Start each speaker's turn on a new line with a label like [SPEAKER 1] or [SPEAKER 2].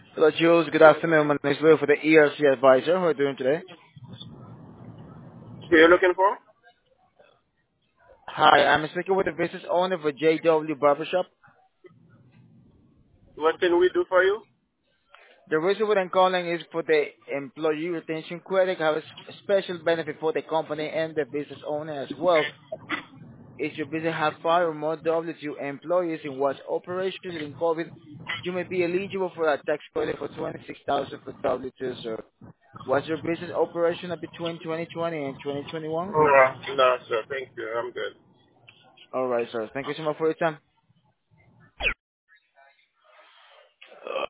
[SPEAKER 1] Hello, Jules. Good afternoon. My name is Will for the ERC Advisor. How are you doing today?
[SPEAKER 2] Who you're looking for?
[SPEAKER 1] Hi, I'm speaking with the business owner for JW Barbershop.
[SPEAKER 2] What can we do for you?
[SPEAKER 1] The reason what I'm calling is for the employee retention credit. Have a special benefit for the company and the business owner as well. If your business has 5 or more W2 employees in was operations in COVID, you may be eligible for a tax credit for 26,000 for W2, sir. Was your business operational between 2020 and 2021?
[SPEAKER 2] No, sir. Thank you. I'm good.
[SPEAKER 1] All right, sir. Thank you so much for your time.